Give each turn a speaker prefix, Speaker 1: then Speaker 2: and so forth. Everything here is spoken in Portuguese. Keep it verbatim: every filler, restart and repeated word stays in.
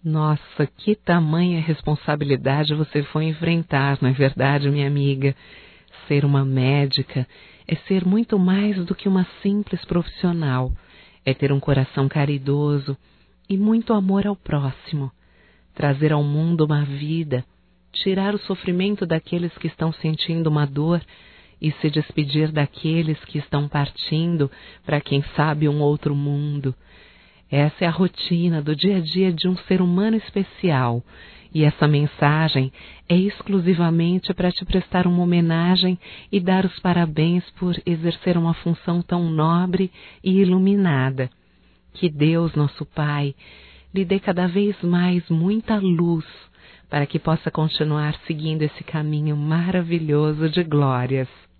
Speaker 1: Nossa, que tamanha responsabilidade você foi enfrentar, não é verdade, minha amiga? Ser uma médica é ser muito mais do que uma simples profissional. É ter um coração caridoso e muito amor ao próximo. Trazer ao mundo uma vida, tirar o sofrimento daqueles que estão sentindo uma dor e se despedir daqueles que estão partindo para quem sabe um outro mundo. Essa é a rotina do dia a dia de um ser humano especial, e essa mensagem é exclusivamente para te prestar uma homenagem e dar os parabéns por exercer uma função tão nobre e iluminada. Que Deus, nosso Pai, lhe dê cada vez mais muita luz para que possa continuar seguindo esse caminho maravilhoso de glórias.